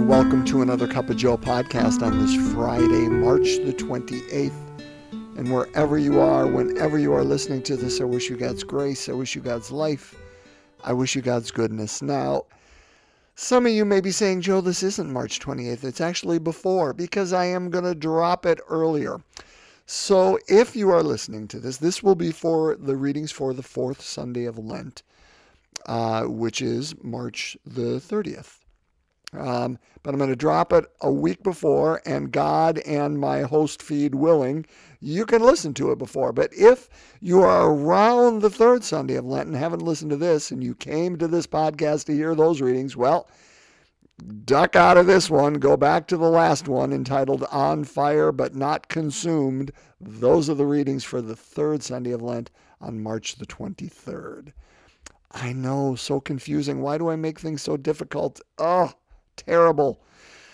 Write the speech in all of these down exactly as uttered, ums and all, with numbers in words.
and welcome to another Cup of Joe podcast on this Friday, March the twenty-eighth. And wherever you are, whenever you are listening to this, I wish you God's grace. I wish you God's life. I wish you God's goodness. Now, some of you may be saying, Joe, this isn't March twenty-eighth. It's actually before, because I am going to drop it earlier. So if you are listening to this, this will be for the readings for the fourth Sunday of Lent, uh, which is March the thirtieth. Um, but I'm going to drop it a week before, and God and my host feed willing, you can listen to it before. But if you are around the third Sunday of Lent and haven't listened to this, and you came to this podcast to hear those readings, well, duck out of this one. Go back to the last one entitled On Fire But Not Consumed. Those are the readings for the third Sunday of Lent on March the twenty-third. I know, so confusing. Why do I make things so difficult? Oh, terrible.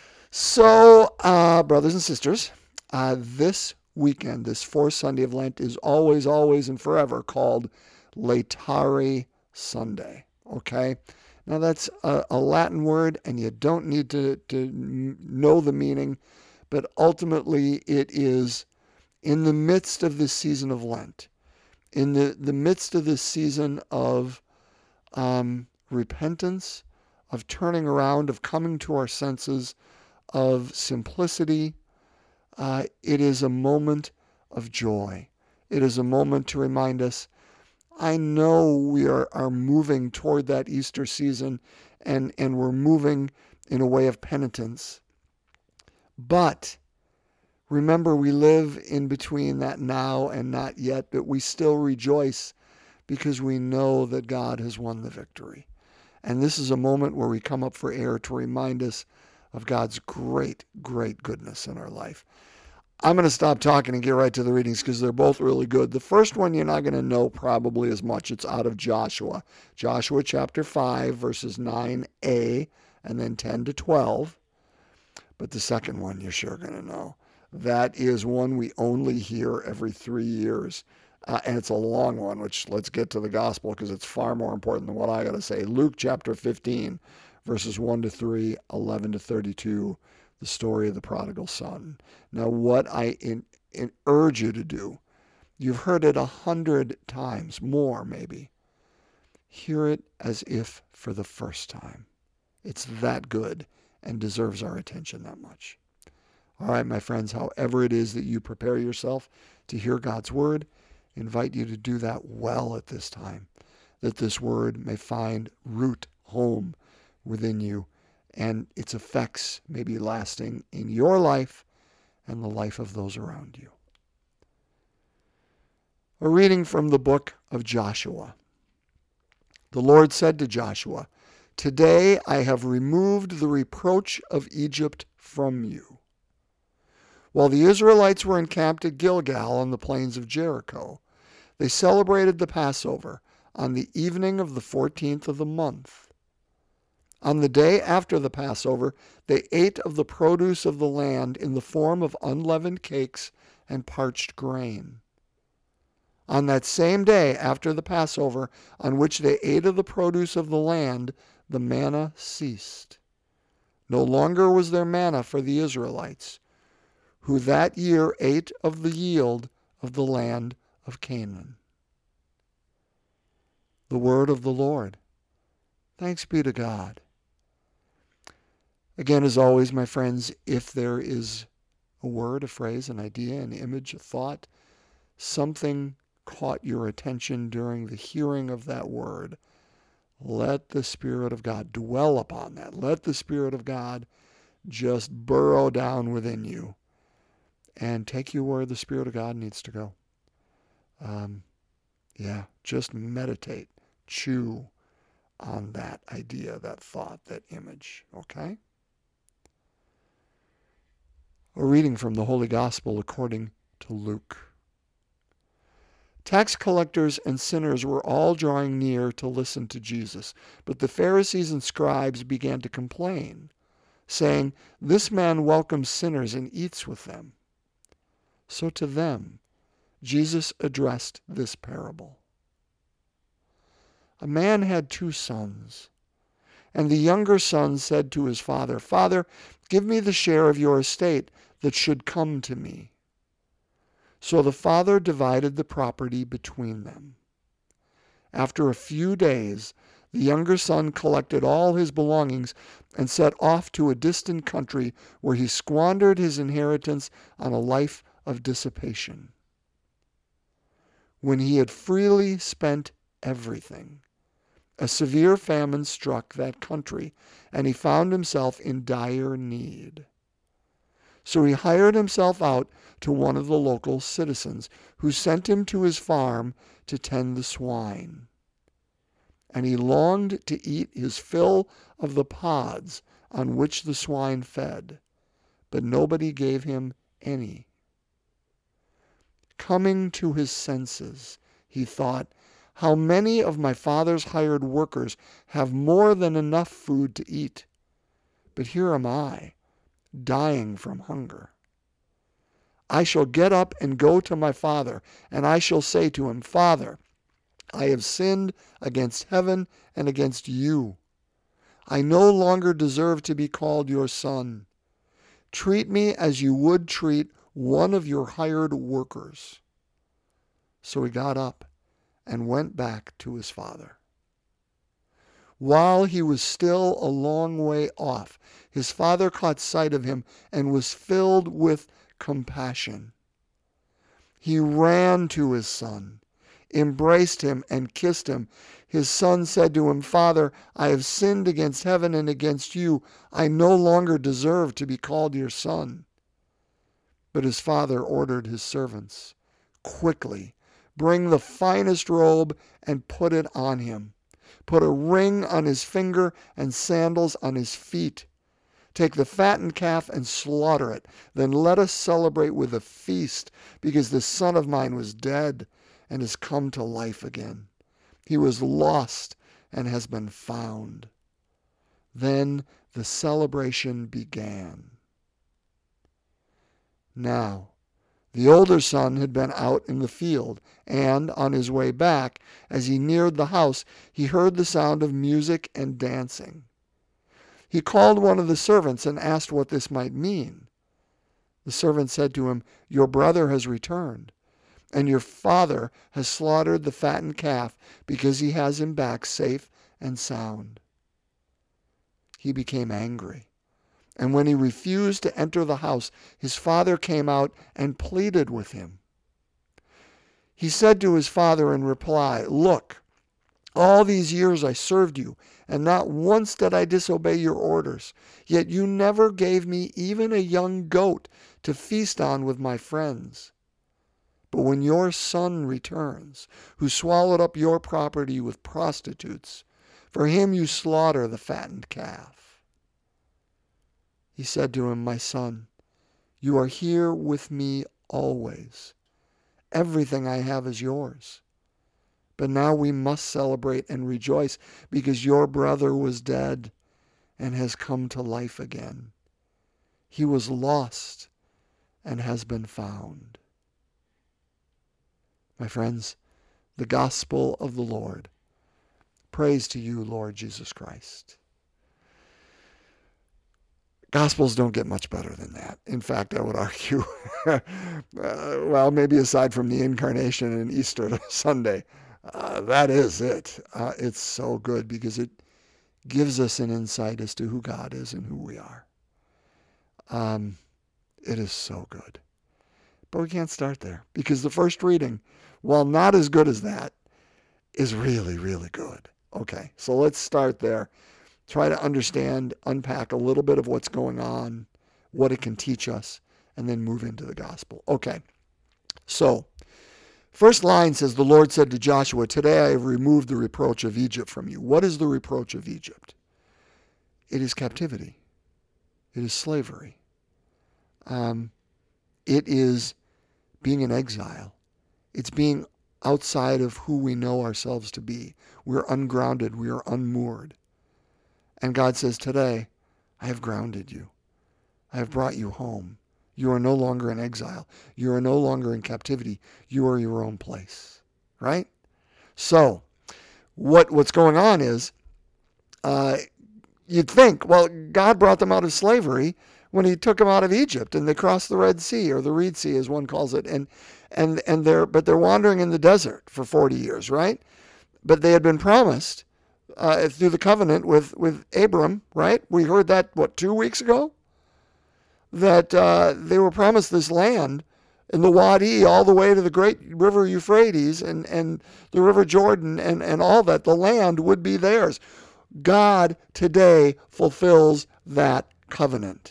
So, uh, brothers and sisters, uh, this weekend, this fourth Sunday of Lent, is always, always, and forever called Laetare Sunday. Okay? Now, that's a, a Latin word, and you don't need to, to know the meaning, but ultimately it is in the midst of this season of Lent, in the, the midst of this season of um, repentance, of turning around, of coming to our senses, of simplicity. Uh, it is a moment of joy. It is a moment to remind us, I know we are, are moving toward that Easter season, and, and we're moving in a way of penitence. But remember, we live in between that now and not yet, but we still rejoice because we know that God has won the victory. And this is a moment where we come up for air to remind us of God's great, great goodness in our life. I'm going to stop talking and get right to the readings because they're both really good. The first one you're not going to know probably as much. It's out of Joshua. Joshua chapter five, verses nine a, and then ten to twelve. But the second one you're sure going to know. That is one we only hear every three years. Uh, and it's a long one, which let's get to the gospel because it's far more important than what I got to say. Luke chapter fifteen, verses one to three, eleven to thirty-two, the story of the prodigal son. Now, what I in, in urge you to do, you've heard it a hundred times, more maybe. Hear it as if for the first time. It's that good and deserves our attention that much. All right, my friends, however it is that you prepare yourself to hear God's word, invite you to do that well at this time, that this word may find root, home within you, and its effects may be lasting in your life and the life of those around you. A reading from the book of Joshua. The Lord said to Joshua, "Today I have removed the reproach of Egypt from you." While the Israelites were encamped at Gilgal on the plains of Jericho, they celebrated the Passover on the evening of the fourteenth of the month. On the day after the Passover, they ate of the produce of the land in the form of unleavened cakes and parched grain. On that same day after the Passover, on which they ate of the produce of the land, the manna ceased. No longer was there manna for the Israelites, who that year ate of the yield of the land of Canaan. The word of the Lord. Thanks be to God. Again, as always, my friends, if there is a word, a phrase, an idea, an image, a thought, something caught your attention during the hearing of that word, let the Spirit of God dwell upon that. Let the Spirit of God just burrow down within you and take you where the Spirit of God needs to go. Um, yeah, just meditate, chew on that idea, that thought, that image, okay? A reading from the Holy Gospel according to Luke. Tax collectors and sinners were all drawing near to listen to Jesus, but the Pharisees and scribes began to complain, saying, "This man welcomes sinners and eats with them." So to them, Jesus addressed this parable. A man had two sons, And the younger son said to his father, Father, give me the share of your estate that should come to me. So the father divided the property between them. After a few days, the younger son collected all his belongings and set off to a distant country where he squandered his inheritance on a life of dissipation. When he had freely spent everything, a severe famine struck that country, and he found himself in dire need. So he hired himself out to one of the local citizens, who sent him to his farm to tend the swine. And he longed to eat his fill of the pods on which the swine fed, but nobody gave him any. Coming to his senses, he thought, how many of my father's hired workers have more than enough food to eat, but here am I, dying from hunger. I shall get up and go to my father, and I shall say to him, Father, I have sinned against heaven and against you. I no longer deserve to be called your son. Treat me as you would treat one of your hired workers. So he got up and went back to his father. While he was still a long way off, his father caught sight of him and was filled with compassion. He ran to his son, embraced him, and kissed him. His son said to him, Father, I have sinned against heaven and against you. I no longer deserve to be called your son. But his father ordered his servants, Quickly, bring the finest robe and put it on him. Put a ring on his finger and sandals on his feet. Take the fattened calf and slaughter it. Then let us celebrate with a feast, because this son of mine was dead and has come to life again. He was lost and has been found. Then the celebration began. Now, the older son had been out in the field, and on his way back, as he neared the house, he heard the sound of music and dancing. He called one of the servants and asked what this might mean. The servant said to him, Your brother has returned, and your father has slaughtered the fattened calf because he has him back safe and sound. He became angry. And when he refused to enter the house, his father came out and pleaded with him. He said to his father in reply, Look, all these years I served you, and not once did I disobey your orders. Yet you never gave me even a young goat to feast on with my friends. But when your son returns, who swallowed up your property with prostitutes, for him you slaughter the fattened calf. He said to him, My son, you are here with me always. Everything I have is yours. But now we must celebrate and rejoice, because your brother was dead and has come to life again. He was lost and has been found. My friends, the gospel of the Lord. Praise to you, Lord Jesus Christ. Gospels don't get much better than that. In fact, I would argue, uh, well, maybe aside from the Incarnation and Easter Sunday, uh, that is it. Uh, it's so good because it gives us an insight as to who God is and who we are. Um, it is so good. But we can't start there, because the first reading, while not as good as that, is really, really good. Okay, so let's start there. Try to understand, unpack a little bit of what's going on, what it can teach us, and then move into the gospel. Okay, so first line says, the Lord said to Joshua, Today I have removed the reproach of Egypt from you. What is the reproach of Egypt? It is captivity. It is slavery. Um, it is being in exile. It's being outside of who we know ourselves to be. We're ungrounded. We are unmoored. And God says, today, I have grounded you. I have brought you home. You are no longer in exile. You are no longer in captivity. You are your own place. Right? So, what what's going on is, uh, you'd think, well, God brought them out of slavery when he took them out of Egypt and they crossed the Red Sea, or the Reed Sea as one calls it. And and and they're but they're wandering in the desert for forty years, right? But they had been promised uh, through the covenant with, with Abram, right? We heard that, what, two weeks ago? That uh, they were promised this land in the Wadi all the way to the great river Euphrates and, and the river Jordan and, and all that. The land would be theirs. God today fulfills that covenant.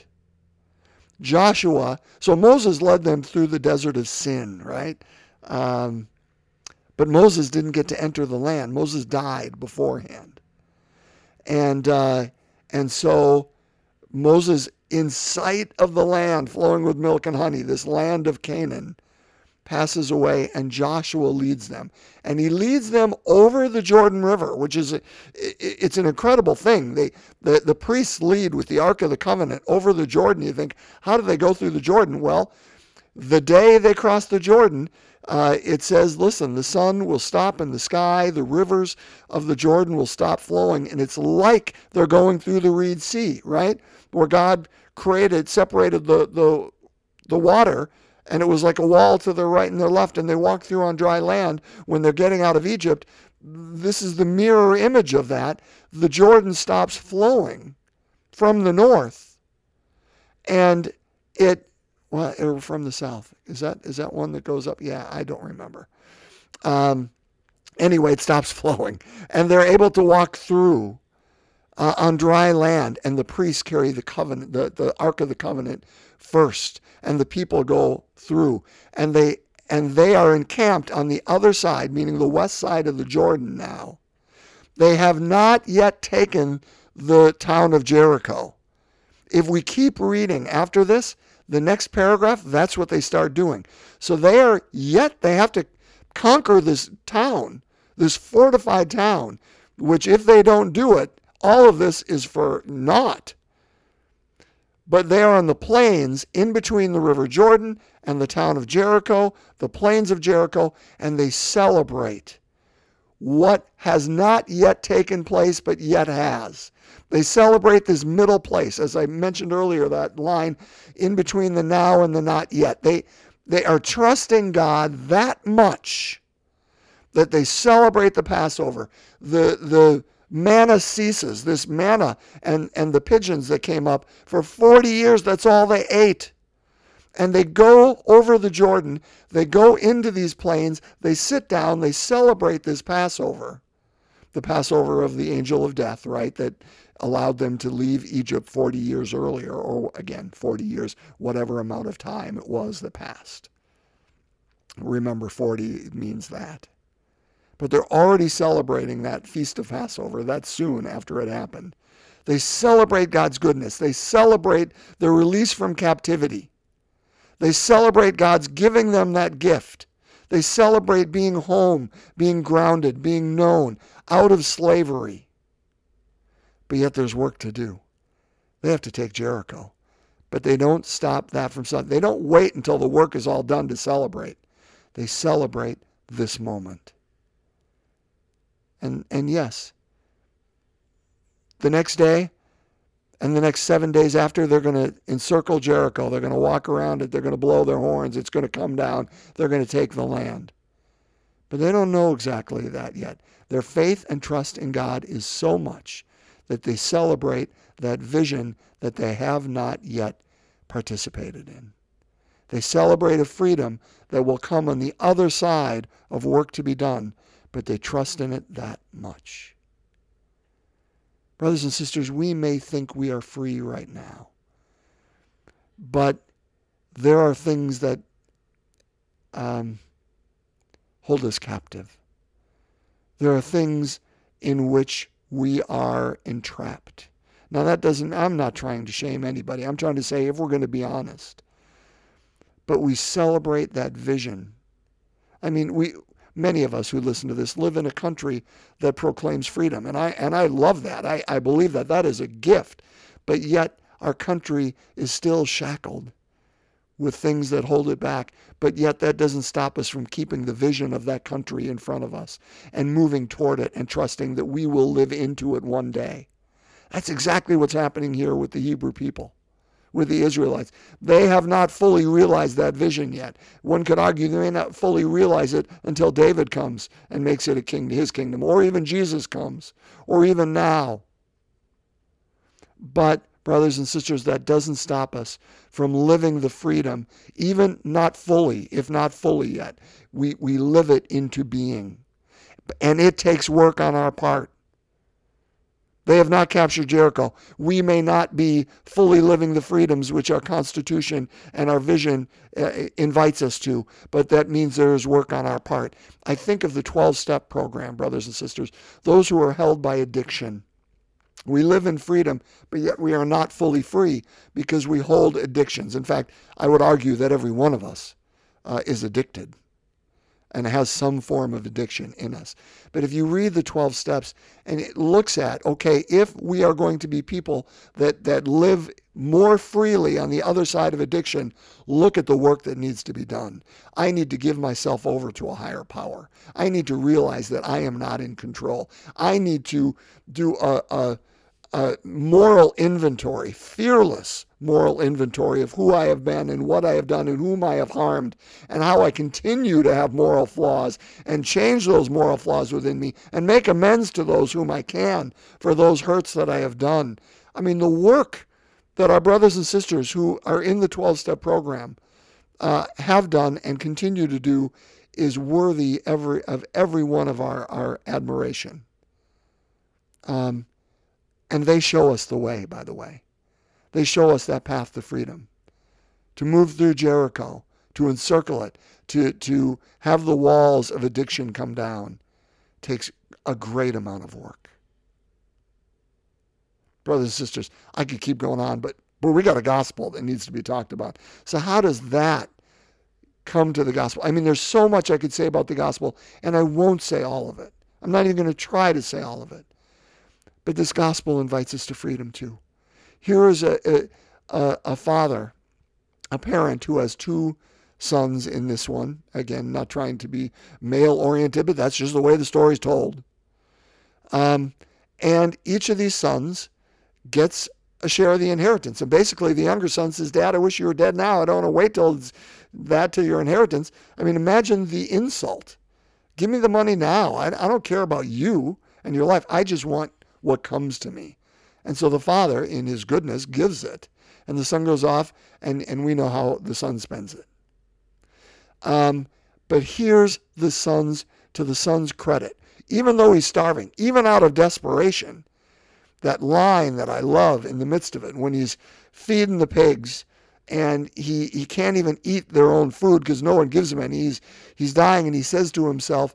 Joshua, so Moses led them through the desert of sin, right? Um, but Moses didn't get to enter the land. Moses died beforehand. And, uh, and so Moses, in sight of the land flowing with milk and honey, this land of Canaan, passes away, and Joshua leads them. And he leads them over the Jordan River, which is, a, it's an incredible thing. They, the, the priests lead with the Ark of the Covenant over the Jordan. You think, how do they go through the Jordan? Well, the day they cross the Jordan, uh, it says, listen, the sun will stop in the sky, the rivers of the Jordan will stop flowing, and it's like they're going through the Reed Sea, right? Where God created, separated the, the, the water, and it was like a wall to their right and their left, and they walk through on dry land when they're getting out of Egypt. This is the mirror image of that. The Jordan stops flowing from the north, and it, well, or from the south. Is that is that one that goes up? Yeah, I don't remember. Um, anyway, it stops flowing, and they're able to walk through uh, on dry land, and the priests carry the covenant, the, the Ark of the Covenant first, and the people go through, and they and they are encamped on the other side, meaning the west side of the Jordan now. They have not yet taken the town of Jericho. If we keep reading after this, the next paragraph, that's what they start doing. So they are yet, they have to conquer this town, this fortified town, which if they don't do it, all of this is for naught. But they are on the plains in between the river Jordan and the town of Jericho, the plains of Jericho, and they celebrate what has not yet taken place but yet has. They celebrate this middle place, as I mentioned earlier, that line in between the now and the not yet. They, they are trusting God that much that they celebrate the Passover. The, the manna ceases, this manna and, and the pigeons that came up. For forty years, that's all they ate. And they go over the Jordan, they go into these plains, they sit down, they celebrate this Passover. The Passover of the angel of death, right, that allowed them to leave Egypt forty years earlier, or again, forty years, whatever amount of time it was that passed. Remember, forty means that. But they're already celebrating that feast of Passover, that soon after it happened. They celebrate God's goodness. They celebrate the release from captivity. They celebrate God's giving them that gift. They celebrate being home, being grounded, being known, out of slavery. But yet there's work to do. They have to take Jericho. But they don't stop that from something. They don't wait until the work is all done to celebrate. They celebrate this moment. And and yes, the next day and the next seven days after, they're going to encircle Jericho. They're going to walk around it. They're going to blow their horns. It's going to come down. They're going to take the land. But they don't know exactly that yet. Their faith and trust in God is so much that they celebrate that vision that they have not yet participated in. They celebrate a freedom that will come on the other side of work to be done, but they trust in it that much. Brothers and sisters, we may think we are free right now, but there are things that um, hold us captive. There are things in which we are entrapped. Now that doesn't, I'm not trying to shame anybody. I'm trying to say, if we're going to be honest, but we celebrate that vision. I mean, we, many of us who listen to this live in a country that proclaims freedom. And I and I love that. I, I believe that that is a gift. But yet our country is still shackled with things that hold it back. But yet that doesn't stop us from keeping the vision of that country in front of us and moving toward it and trusting that we will live into it one day. That's exactly what's happening here with the Hebrew people, with the Israelites. They have not fully realized that vision yet. One could argue they may not fully realize it until David comes and makes it a king, his kingdom, or even Jesus comes, or even now. But, brothers and sisters, that doesn't stop us from living the freedom, even not fully, if not fully yet. We, we live it into being. And it takes work on our part. They have not captured Jericho. We may not be fully living the freedoms which our Constitution and our vision uh, invites us to, but that means there is work on our part. I think of the twelve-step program, brothers and sisters, those who are held by addiction. We live in freedom, but yet we are not fully free because we hold addictions. In fact, I would argue that every one of us uh, is addicted and has some form of addiction in us. But if you read the twelve steps and it looks at, okay, if we are going to be people that, that live more freely on the other side of addiction, look at the work that needs to be done. I need to give myself over to a higher power. I need to realize that I am not in control. I need to do a, a, a moral inventory, fearless moral inventory of who I have been and what I have done and whom I have harmed and how I continue to have moral flaws, and change those moral flaws within me and make amends to those whom I can for those hurts that I have done. I mean, the work that our brothers and sisters who are in the twelve-step program uh, have done and continue to do is worthy every, of every one of our, our admiration. Um, and they show us the way, by the way. They show us that path to freedom, to move through Jericho, to encircle it, to, to have the walls of addiction come down, takes a great amount of work. Brothers and sisters, I could keep going on, but, but we got a gospel that needs to be talked about. So how does that come to the gospel? I mean, there's so much I could say about the gospel, and I won't say all of it. I'm not even going to try to say all of it. But this gospel invites us to freedom too. Here is a, a, a father, a parent who has two sons in this one. Again, not trying to be male-oriented, but that's just the way the story's told. Um, and each of these sons gets a share of the inheritance. And basically, the younger son says, Dad, I wish you were dead now. I don't want to wait till it's that to your inheritance. I mean, imagine the insult. Give me the money now. I, I don't care about you and your life. I just want what comes to me. And so the father, in his goodness, gives it. And the son goes off, and, and we know how the son spends it. Um, but here's the son's, to the son's credit. Even though he's starving, even out of desperation, that line that I love in the midst of it, when he's feeding the pigs, and he, he can't even eat their own food because no one gives him any. He's, he's dying, and he says to himself,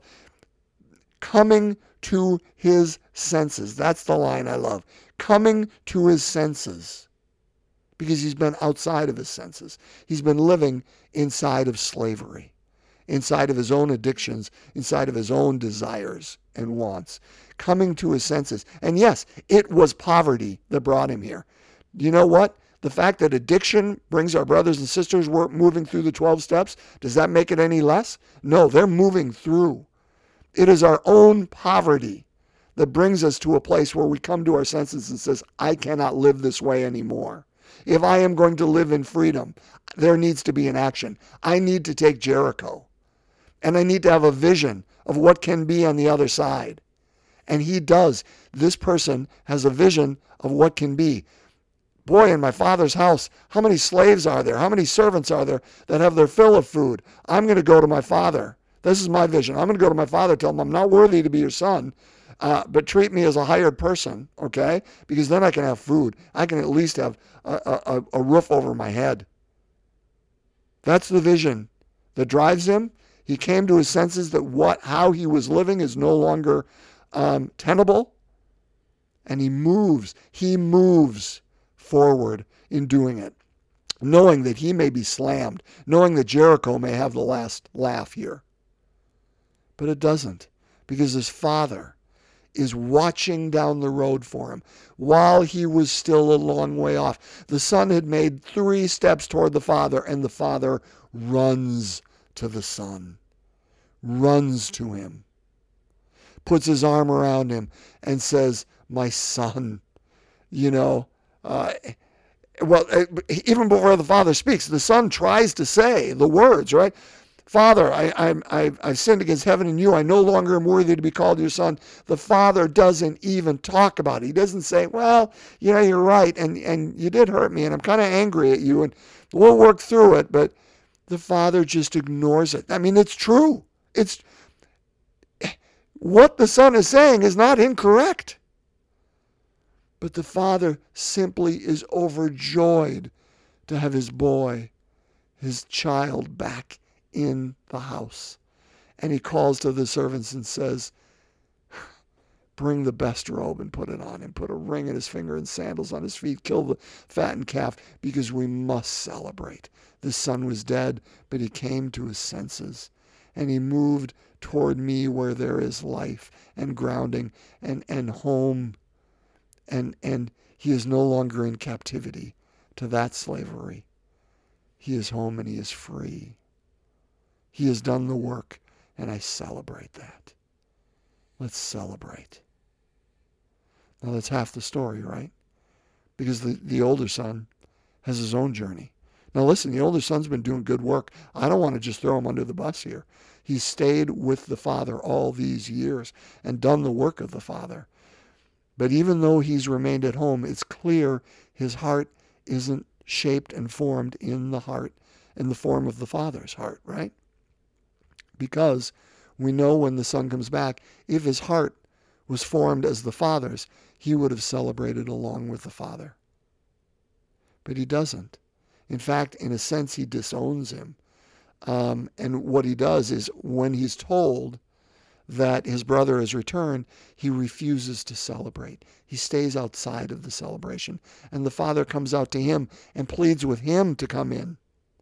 coming to his senses. That's the line I love. Coming to his senses. Because he's been outside of his senses. He's been living inside of slavery, inside of his own addictions, inside of his own desires and wants. Coming to his senses. And yes, it was poverty that brought him here. You know what? The fact that addiction brings our brothers and sisters moving through the twelve steps, does that make it any less? No, they're moving through. It is our own poverty that brings us to a place where we come to our senses and says, I cannot live this way anymore. If I am going to live in freedom, there needs to be an action. I need to take Jericho. And I need to have a vision of what can be on the other side. And he does. This person has a vision of what can be. Boy, in my father's house, how many slaves are there? How many servants are there that have their fill of food? I'm going to go to my father. This is my vision. I'm going to go to my father, tell him I'm not worthy to be your son, uh, but treat me as a hired person, okay? Because then I can have food. I can at least have a, a, a roof over my head. That's the vision that drives him. He came to his senses that what, how he was living is no longer um, tenable, and he moves. He moves forward in doing it, knowing that he may be slammed, knowing that Jericho may have the last laugh here. But it doesn't, because his father is watching down the road for him while he was still a long way off. The son had made three steps toward the father, and the father runs to the son, runs to him, puts his arm around him and says, my son, you know, uh, well, even before the Father speaks, the Son tries to say the words, right? Father, I, I, I, I've sinned against heaven and you. I no longer am worthy to be called your son. The Father doesn't even talk about it. He doesn't say, well, you know, you're right, and, and you did hurt me, and I'm kind of angry at you, and we'll work through it. But the Father just ignores it. I mean, it's true. It's what the Son is saying is not incorrect. But the Father simply is overjoyed to have his boy, his child, back in the house. And he calls to the servants and says, bring the best robe and put it on him. Put a ring in his finger and sandals on his feet. Kill the fattened calf, because we must celebrate. The son was dead, but he came to his senses. And he moved toward me where there is life and grounding and, and home. And, and he is no longer in captivity to that slavery. He is home and he is free. He has done the work, and I celebrate that. Let's celebrate. Now that's half the story, right? Because the, the older son has his own journey. Now listen, the older son's been doing good work. I don't want to just throw him under the bus here. He's stayed with the Father all these years and done the work of the Father. But even though he's remained at home, it's clear his heart isn't shaped and formed in the heart, in the form of the Father's heart, right? Because we know when the Son comes back, if his heart was formed as the Father's, he would have celebrated along with the Father. But he doesn't. In fact, in a sense, he disowns him. Um, and what he does is when he's told that his brother has returned, he refuses to celebrate. He stays outside of the celebration. And the Father comes out to him and pleads with him to come in.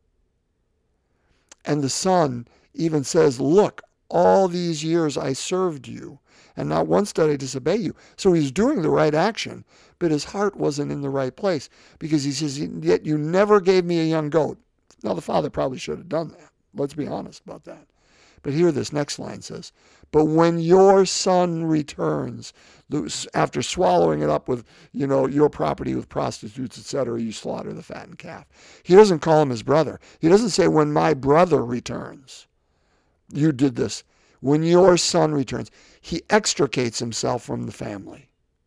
And the Son even says, look, all these years I served you, and not once did I disobey you. So he's doing the right action, but his heart wasn't in the right place, because he says, yet you never gave me a young goat. Now, the Father probably should have done that. Let's be honest about that. But here this next line says, but when your son returns, after swallowing it up with, you know, your property with prostitutes, et cetera, you slaughter the fattened calf. He doesn't call him his brother. He doesn't say, when my brother returns, you did this. When your son returns, he extricates himself from the family.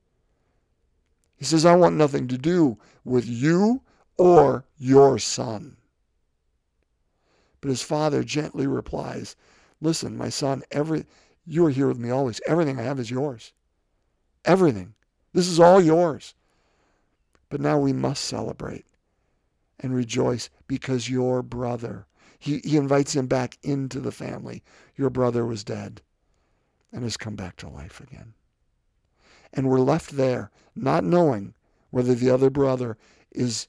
He says, I want nothing to do with you or your son. But his father gently replies, listen, my son, every you are here with me always. Everything I have is yours. Everything. This is all yours. But now we must celebrate and rejoice, because your brother, he, he invites him back into the family. Your brother was dead and has come back to life again. And we're left there not knowing whether the other brother is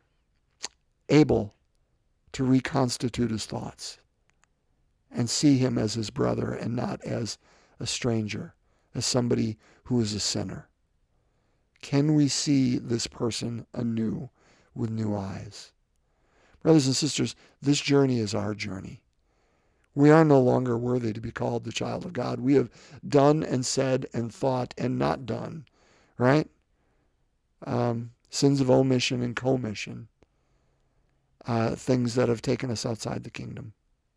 able to reconstitute his thoughts and see him as his brother and not as a stranger, as somebody who is a sinner. Can we see this person anew with new eyes? Brothers and sisters, this journey is our journey. We are no longer worthy to be called the child of God. We have done and said and thought and not done, right? Um, sins of omission and commission, uh, things that have taken us outside the kingdom.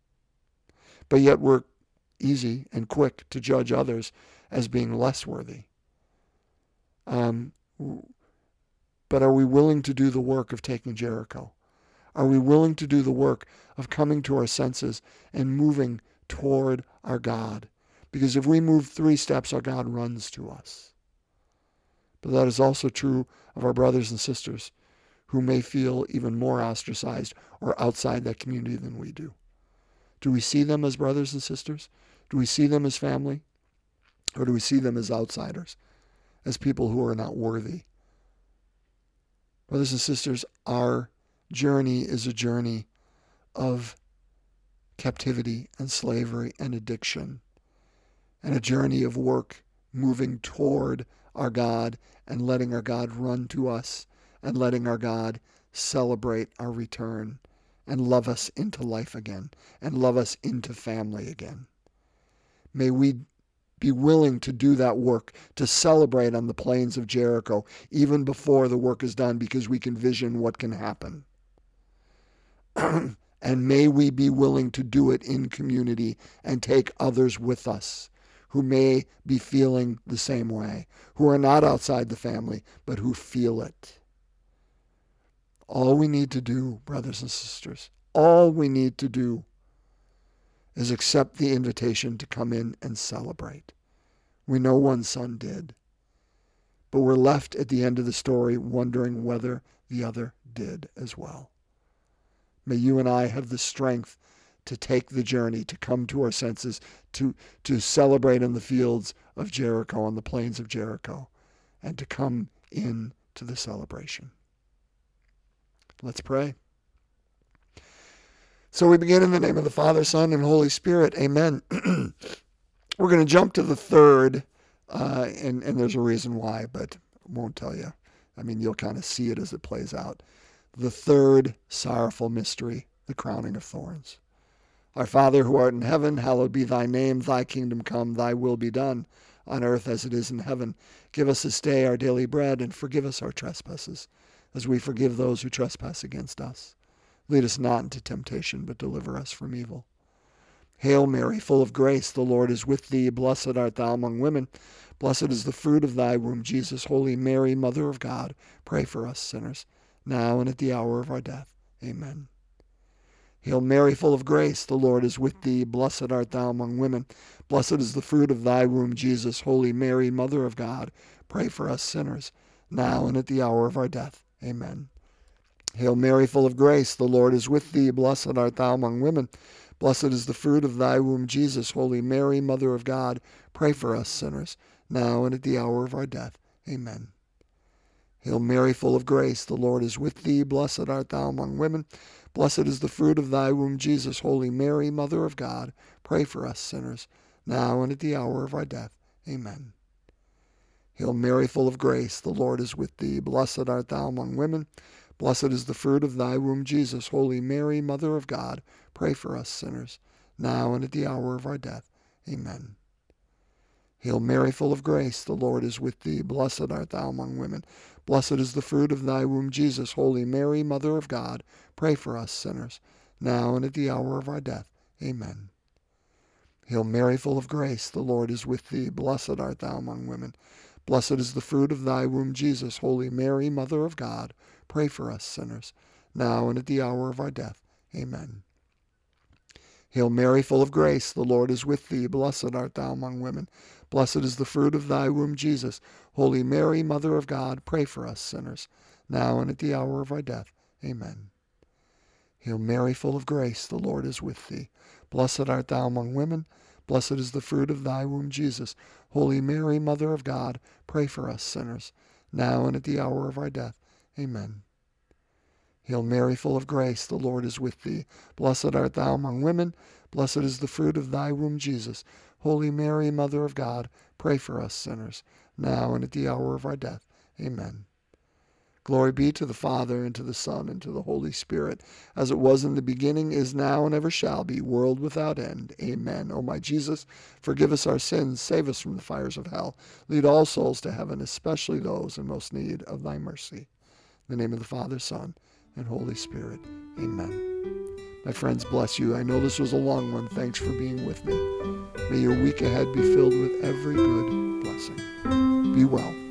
But yet we're easy and quick to judge others as being less worthy. Um, but are we willing to do the work of taking Jericho? Are we willing to do the work of coming to our senses and moving toward our God? Because if we move three steps, our God runs to us. But that is also true of our brothers and sisters who may feel even more ostracized or outside that community than we do. Do we see them as brothers and sisters? Do we see them as family? Or do we see them as outsiders, as people who are not worthy? Brothers and sisters, our journey is a journey of captivity and slavery and addiction, and a journey of work moving toward our God and letting our God run to us and letting our God celebrate our return and love us into life again and love us into family again. May we be willing to do that work, to celebrate on the plains of Jericho, even before the work is done, because we can vision what can happen. And may we be willing to do it in community and take others with us who may be feeling the same way, who are not outside the family, but who feel it. All we need to do, brothers and sisters, all we need to do is accept the invitation to come in and celebrate. We know one son did, but we're left at the end of the story wondering whether the other did as well. May you and I have the strength to take the journey, to come to our senses, to, to celebrate in the fields of Jericho, on the plains of Jericho, and to come in to the celebration. Let's pray. So we begin in the name of the Father, Son, and Holy Spirit. Amen. We're going to jump to the third, uh, and, and there's a reason why, but I won't tell you. I mean, you'll kind of see it as it plays out. The third sorrowful mystery, the crowning of thorns. Our Father who art in heaven, hallowed be thy name. Thy kingdom come, thy will be done, on earth as it is in heaven. Give us this day our daily bread, and forgive us our trespasses, as we forgive those who trespass against us. Lead us not into temptation, but deliver us from evil. Hail Mary, full of grace, the Lord is with thee. Blessed art thou among women. Blessed is the fruit of thy womb, Jesus. Holy Mary, Mother of God, pray for us sinners, now and at the hour of our death. Amen. Hail Mary, full of grace, the Lord is with thee. Blessed art thou among women. Blessed is the fruit of thy womb, Jesus. Holy Mary, Mother of God, pray for us sinners, now and at the hour of our death. Amen. Hail Mary, full of grace, the Lord is with thee. Blessed art thou among women. Blessed is the fruit of thy womb, Jesus. Holy Mary, Mother of God, pray for us sinners, now and at the hour of our death. Amen. Hail Mary, full of grace, the Lord is with thee. Blessed art thou among women. Blessed is the fruit of thy womb, Jesus. Holy Mary, Mother of God, pray for us sinners, now and at the hour of our death. Amen. Hail Mary, full of grace, the Lord is with thee. Blessed art thou among women. Blessed is the fruit of thy womb, Jesus. Holy Mary, Mother of God, pray for us sinners, now and at the hour of our death. Amen. Hail Mary, full of grace, the Lord is with thee. Blessed art thou among women. Blessed is the fruit of thy womb, Jesus. Holy Mary, Mother of God, pray for us sinners, now and at the hour of our death. Amen. Hail Mary, full of grace, the Lord is with thee. Blessed art thou among women. Blessed is the fruit of thy womb, Jesus. Holy Mary, Mother of God, pray for us sinners, now and at the hour of our death. Amen. Hail Mary, full of grace, the Lord is with thee. Blessed art thou among women. Blessed is the fruit of thy womb, Jesus. Holy Mary, Mother of God, pray for us sinners, now and at the hour of our death. Amen. Hail Mary, full of grace, the Lord is with thee. Blessed art thou among women. Blessed is the fruit of thy womb, Jesus. Holy Mary, Mother of God, pray for us sinners, now and at the hour of our death. Amen. Hail Mary, full of grace, the Lord is with thee. Blessed art thou among women. Blessed is the fruit of thy womb, Jesus. Holy Mary, Mother of God, pray for us sinners, now and at the hour of our death. Amen. Glory be to the Father, and to the Son, and to the Holy Spirit, as it was in the beginning, is now, and ever shall be, world without end. Amen. O my Jesus, forgive us our sins, save us from the fires of hell. Lead all souls to heaven, especially those in most need of thy mercy. In the name of the Father, Son, and Holy Spirit. Amen. My friends, bless you. I know this was a long one. Thanks for being with me. May your week ahead be filled with every good blessing. Be well.